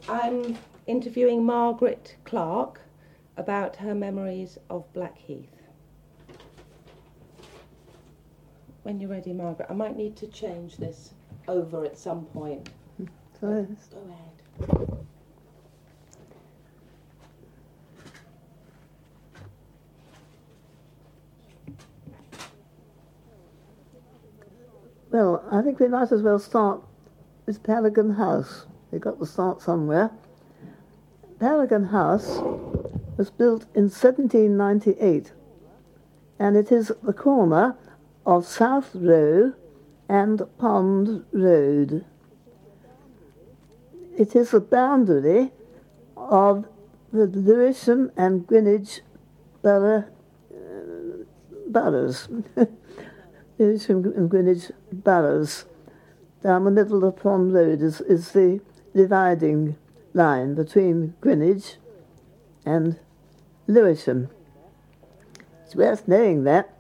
I'm interviewing Margaret Clark about her memories of Blackheath. When you're ready, Margaret, I might need to change this over at some point. Go ahead. Well, I think we might as well start with Paragon House. We've got to start somewhere. Paragon House was built in 1798, and it is at the corner of South Row and Pond Road. It is the boundary of the Lewisham and Greenwich boroughs. Lewisham and Greenwich boroughs. Down the middle of Pond Road is the dividing line between Greenwich and Lewisham. It's worth knowing that.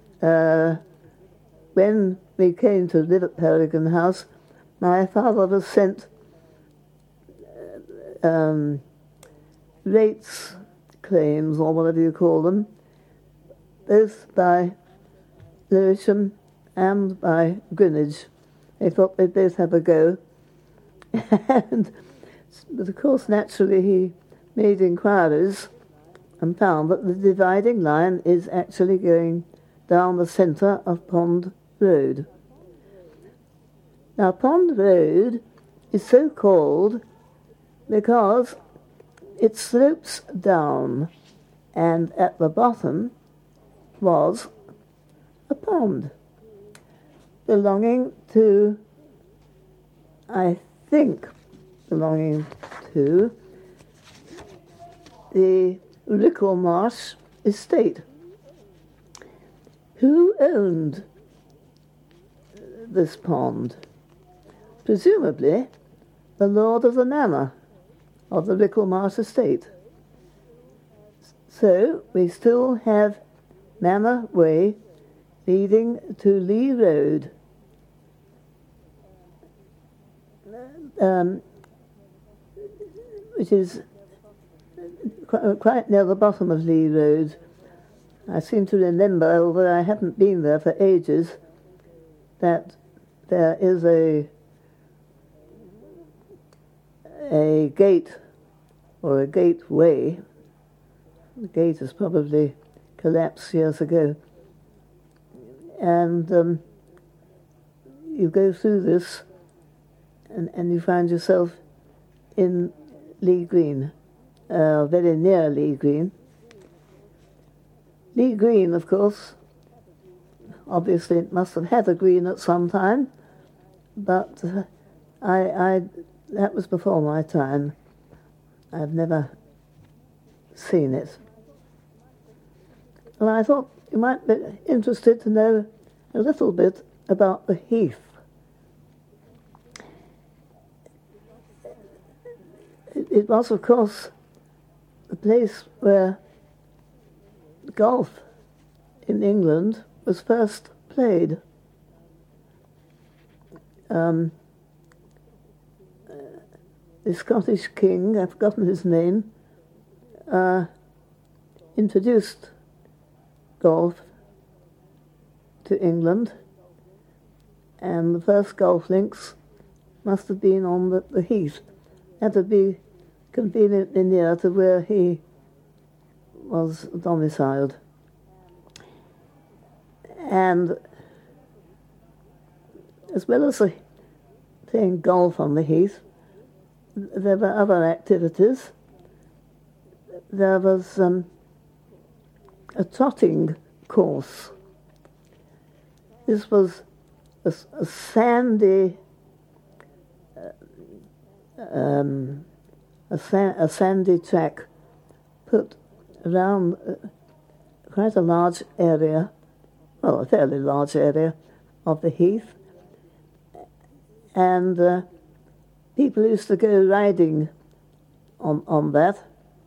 When we came to live at Paragon House, my father was sent rates claims, or whatever you call them, both by Lewisham and by Greenwich. They thought they'd both have a go. But of course, naturally, he made inquiries and found that the dividing line is actually going down the centre of Pond Road. Now, Pond Road is so called because it slopes down, and at the bottom was a pond belonging to, I think, belonging to the Ricklemarsh estate. Who owned this pond? Presumably the lord of the manor of the Ricklemarsh estate. So we still have Manor Way leading to Lee Road, which is quite near the bottom of Lee Road. I seem to remember, although I haven't been there for ages, that there is a gate, or a gateway. The gate has probably collapsed years ago. And you go through this, and you find yourself in Lee Green, very near Lee Green. Lee Green, of course, obviously it must have had a green at some time, but that was before my time. I've never seen it. Well, I thought you might be interested to know a little bit about the Heath. It was, of course, the place where golf in England was first played. The Scottish king, I've forgotten his name, introduced golf to England, and the first golf links must have been on the Heath. Had to be conveniently near to where he was domiciled. And as well as playing golf on the Heath, there were other activities. There was a trotting course. This was a sandy, a sandy track put around quite a large area, well, a fairly large area of the Heath, and people used to go riding on that,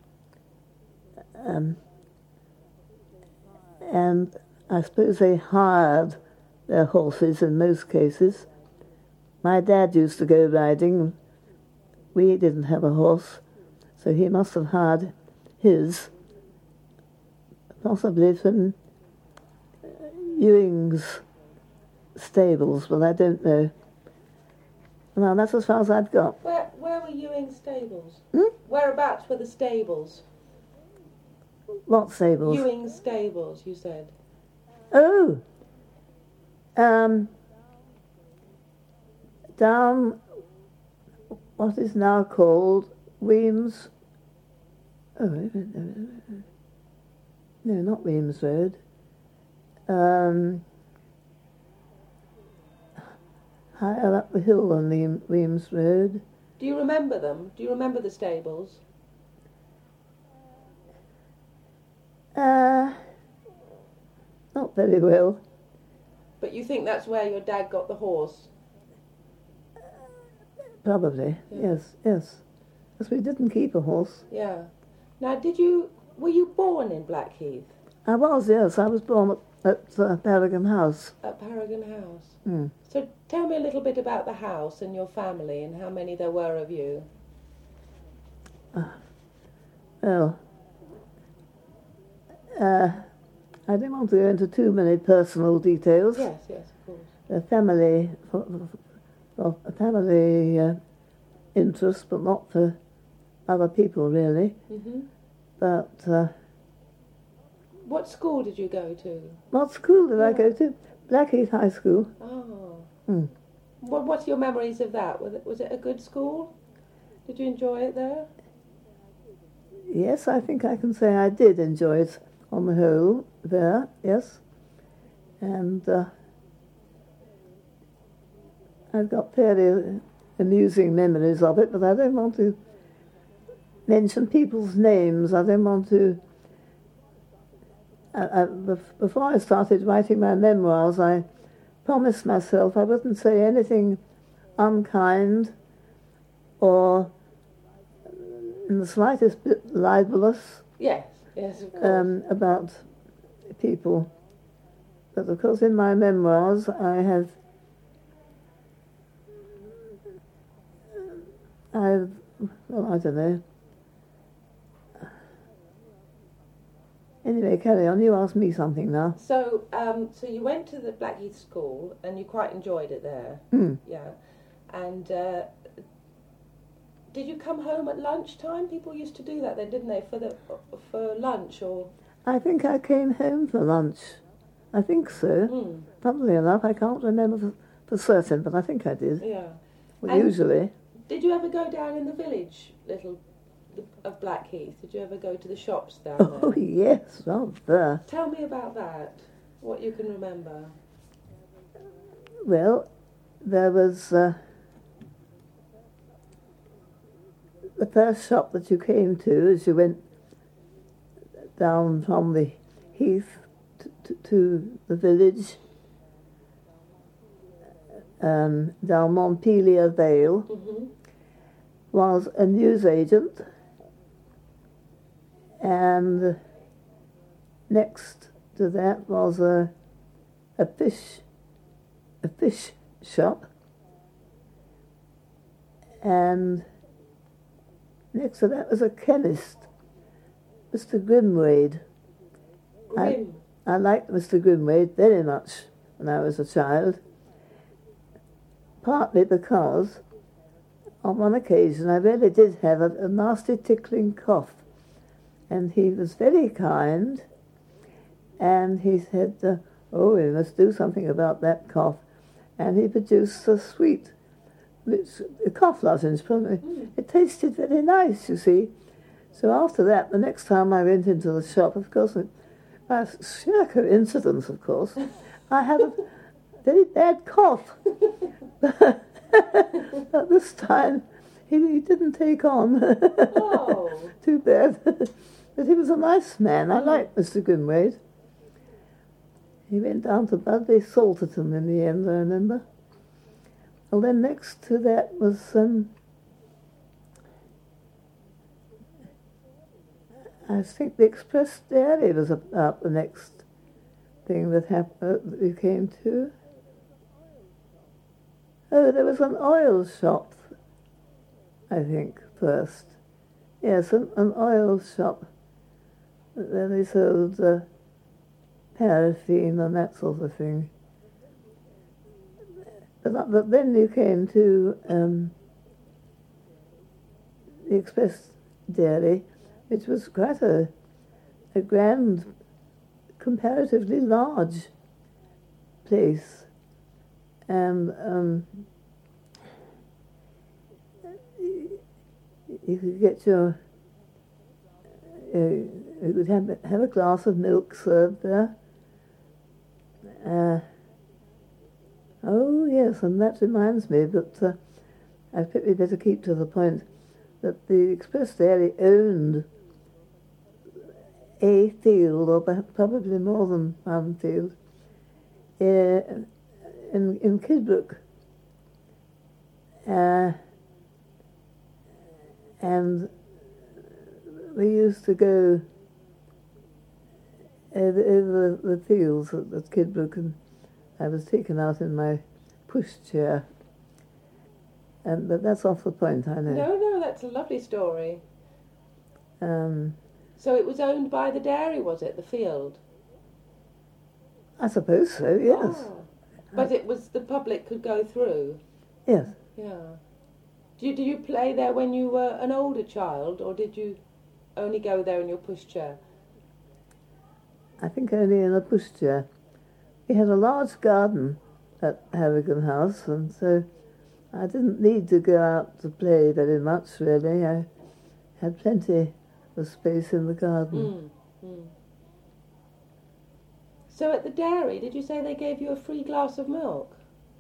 and I suppose they hired their horses in most cases. My dad used to go riding we didn't have a horse, so he must have had his, possibly from Ewing's stables, but I don't know. Well, that's as far as I've got. Where were Ewing's stables? Hmm? Whereabouts were the stables? What stables? Ewing's stables, you said. Oh! Down what is now called Weems. Oh, no, not Weems Road. Higher up the hill on Weems Road. Do you remember them? Do you remember the stables? Not very well. But you think that's where your dad got the horse? Probably, Yeah. yes. Because we didn't keep a horse. Yeah. Now, were you born in Blackheath? I was, yes. I was born at Paragon House. At Paragon House. Mm. So tell me a little bit about the house and your family and how many there were of you. Well, I don't want to go into too many personal details. Yes, of course. A family, for a family interest, but not for other people really. Mm-hmm. But What school did you go to? what school did I go to? Blackheath High School. Oh. Mm. What's your memories of that? Was it a good school? Did you enjoy it there? Yes, I think I can say I did enjoy it on the whole there, yes. And I've got fairly amusing memories of it, but I don't want to mention people's names. I don't want to... before I started writing my memoirs, I promised myself I wouldn't say anything unkind or in the slightest bit libelous Yes, of course. about people. But of course in my memoirs I don't know. Anyway, carry on. You asked me something now. So you went to the Blackheath School and you quite enjoyed it there. Mm. Yeah. And did you come home at lunchtime? People used to do that then, didn't they, for lunch or... I think I came home for lunch. I think so. Mm. Funnily enough, I can't remember for certain, but I think I did. Yeah. Well, And usually. Did you ever go down in the village of Blackheath? Did you ever go to the shops down Oh, there? yes, rather. Tell me about that, what you can remember. Well, there was the first shop that you came to as you went down from the heath to the village, down Montpelier Vale, Mm-hmm. was a newsagent, and next to that was a fish shop, and next to that was a chemist, Mr. Grimwade. I liked Mr. Grimwade very much when I was a child, partly because on one occasion I really did have a nasty tickling cough, and he was very kind, and he said, oh, we must do something about that cough, and he produced a sweet cough lozenge. It tasted very nice, you see. So after that, the next time I went into the shop, of course, by sheer coincidence, of course, I had a very bad cough. But this time, he didn't take on. Oh. Too bad. But he was a nice man. I liked Mr. Grimwade. He went down to Budley Salterton in the end, I remember. Well, then next to that was... I think the Express Dairy was about the next thing that happened, that we came to. Oh, there was an oil shop. I think, first. Yes, an oil shop. Then they sold paraffin and that sort of thing. But then you came to the Express Dairy, which was quite a grand, comparatively large place. And you could get you could have a glass of milk served there. Oh yes, and that reminds me that I think we better keep to the point that the Express Dairy owned a field, or probably more than one field, in Kidbrooke. And we used to go over the fields at Kidbrooke, and I was taken out in my pushchair. But that's off the point, I know. No, that's a lovely story. So it was owned by the dairy, was it, the field? I suppose so, yes. Oh. But it was, the public could go through? Yes. Yeah. Did you play there when you were an older child, or did you only go there in your pushchair? I think only in a pushchair. We had a large garden at Harrigan House, and so I didn't need to go out to play very much, really. I had plenty of space in the garden. So at the dairy, did you say they gave you a free glass of milk?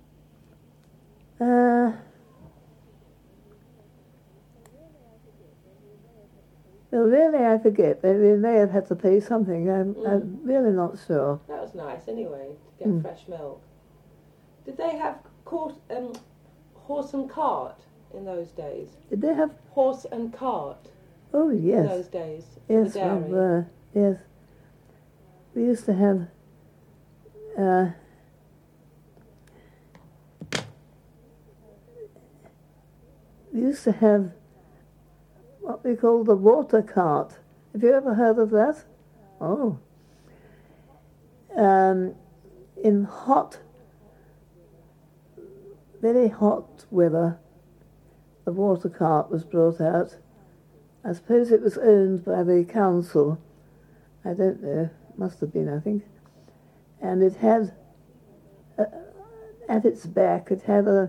Well, really, I forget. They may have had to pay something. I'm really not sure. That was nice, anyway, to get fresh milk. Did they have horse and cart in those days? Did they have horse and cart? Oh, yes. In those days? Yes, the dairy? well, yes. We used to have what we call the water cart. Have you ever heard of that? Oh. In very hot weather, the water cart was brought out. I suppose it was owned by the council. I don't know. Must have been, I think. And it had, at its back, it had a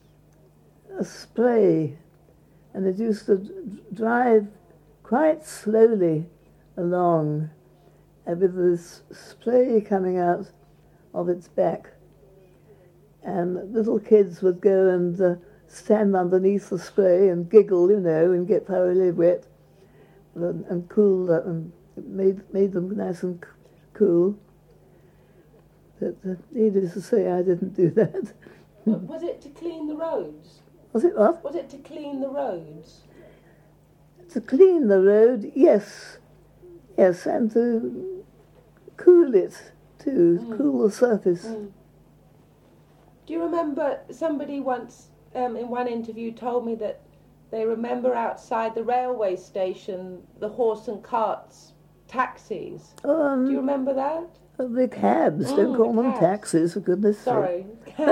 spray, and it used to drive quite slowly along with this spray coming out of its back. And little kids would go and stand underneath the spray and giggle, and get thoroughly wet and cool, and it made them nice and cool. But needless to say, I didn't do that. Was it to clean the roads? Was it what? Was it to clean the roads? To clean the road, yes. Yes, and to cool it, too, cool the surface. Do you remember somebody once in one interview told me that they remember outside the railway station the horse and carts, taxis? Do you remember that? The cabs, don't call them taxis, for goodness sake. Sorry.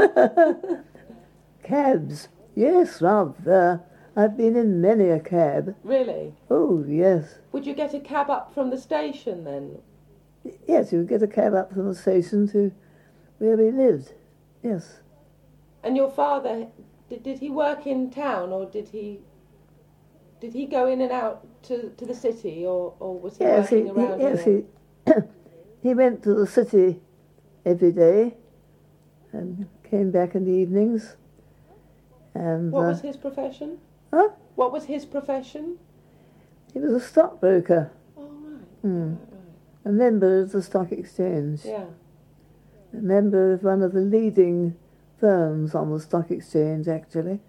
Cabs, yes, rather. I've been in many a cab. Really? Oh, yes. Would you get a cab up from the station then? Yes, you would get a cab up from the station to where we lived, yes. And your father, did he work in town, or did he go in and out to the city, or was he working around here? He went to the city every day and came back in the evenings. And what was his profession? Huh? What was his profession? He was a stockbroker. Oh, right. Right. A member of the stock exchange. Yeah. A member of one of the leading firms on the stock exchange, actually.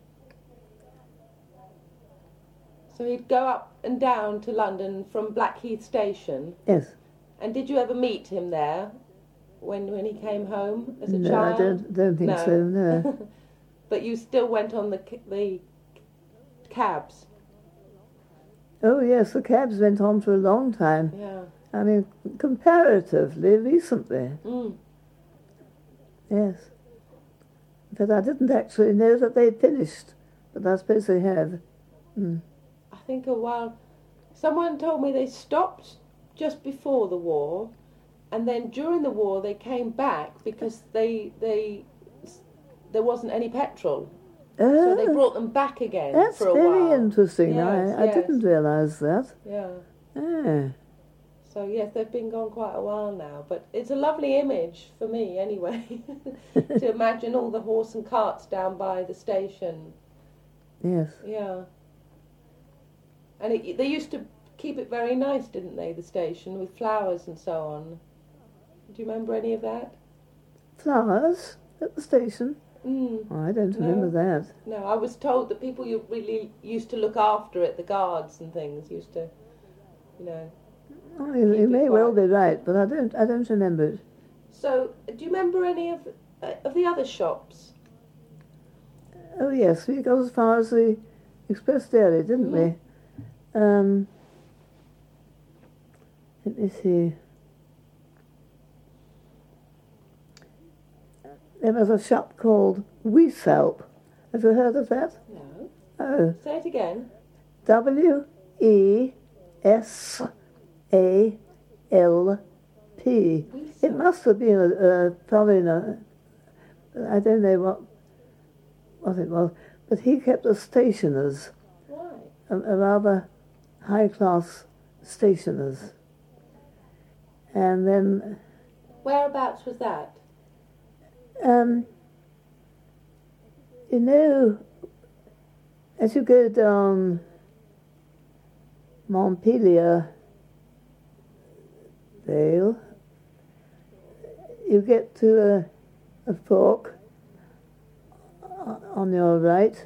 So he'd go up and down to London from Blackheath Station? Yes. And did you ever meet him there when he came home as a no, child? No, I don't think so, no. But you still went on the cabs. Oh, yes, the cabs went on for a long time. Yeah. I mean, comparatively recently. Mm. Yes. But I didn't actually know that they'd finished. But I suppose they have. Mm. I think a while. Someone told me they stopped just before the war, and then during the war they came back because there wasn't any petrol. So they brought them back again That's for a while. very interesting. Yes, I didn't realise that. Yeah. Ah. So yes, they've been gone quite a while now, but it's a lovely image for me anyway, to imagine all the horse and carts down by the station. Yes. Yeah. And they used to keep it very nice, didn't they, the station, with flowers and so on. Do you remember any of that? Flowers at the station? Mm. Oh, I don't remember that. No, I was told that people really used to look after it, the guards and things used to, you know. Oh, you may well be right, but I don't remember it. So, do you remember any of the other shops? Oh yes, we got as far as the Express Dairy, didn't we? Let me see. There was a shop called Weesalp. Have you heard of that? No. Oh. Say it again. WESALP. It must have been a foreigner. I don't know what it was, but he kept a stationer's, Right. a rather high-class stationer's. And then, Whereabouts was that? you know, as you go down Montpelier Vale, you get to a fork on your right.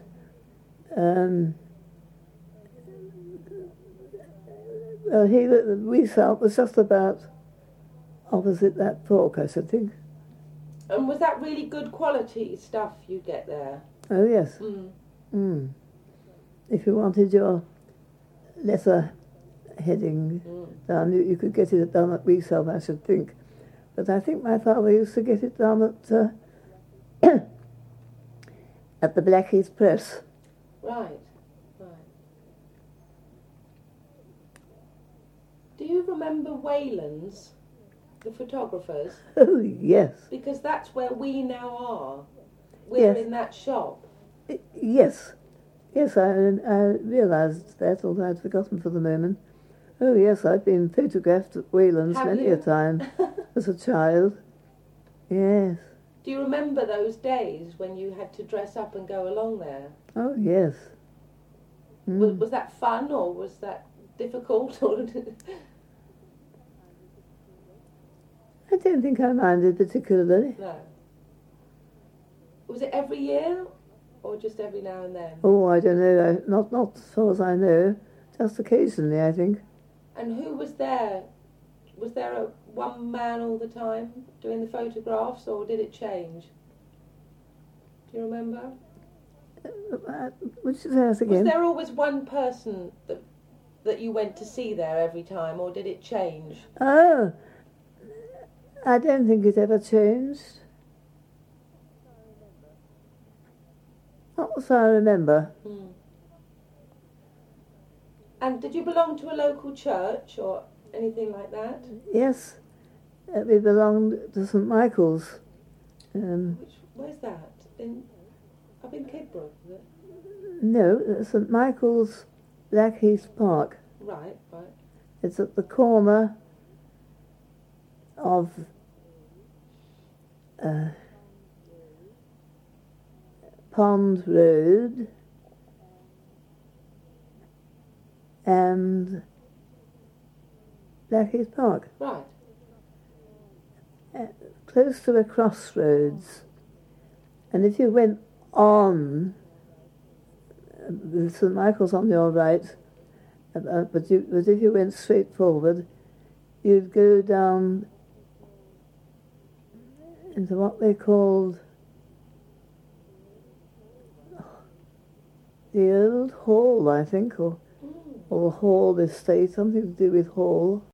Well, Weesalp was just about opposite that fork, I should think. And was that really good quality stuff you get there? Oh, yes. Mm. Mm. If you wanted your letter heading down, you could get it done at Weesalp, I should think. But I think my father used to get it done at the Blackheath Press. Right. Do you remember Wayland's, the photographers? Oh, yes. Because that's where we now are. We're Yes. in that shop. Yes. Yes, I realised that, although I'd forgotten for the moment. Oh, yes, I've been photographed at Wayland's Have many you? a time as a child. Yes. Do you remember those days when you had to dress up and go along there? Oh, yes. Mm. Was that fun or was that difficult? I don't think I minded particularly. No. Was it every year or just every now and then? Oh, I don't know. Not as far as I know. Just occasionally, I think. And who was there? Was there one man all the time doing the photographs, or did it change? Do you remember? Would you say that again? Was there always one person that you went to see there every time, or did it change? Oh, I don't think it ever changed. Not as I remember. Hmm. And did you belong to a local church or anything like that? Yes, we belonged to St Michael's. Where's that? Up in Kidbrooke, is it? No, St Michael's, Blackheath Park. Right. It's at the corner of Pond Road and Blackheath Park. Right. Close to a crossroads. And if you went on, with St Michael's on your right, but if you went straight forward, you'd go down into what they called the old Hall, I think, or Hall Estate, something to do with Hall.